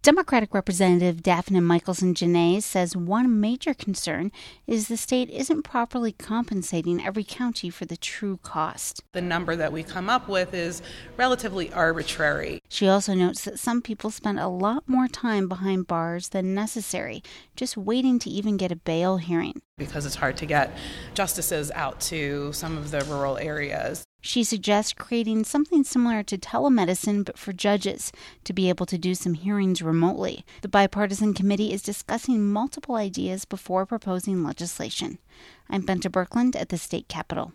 Democratic Representative Daphne Michelson-Genais says one major concern is the state isn't properly compensating every county for the true cost. The number that we come up with is relatively arbitrary. She also notes that some people spend a lot more time behind bars than necessary, just waiting to even get a bail hearing. Because it's hard to get justices out to some of the rural areas. She suggests creating something similar to telemedicine, but for judges, to be able to do some hearings remotely. The bipartisan committee is discussing multiple ideas before proposing legislation. I'm Bente Birkeland at the state capitol.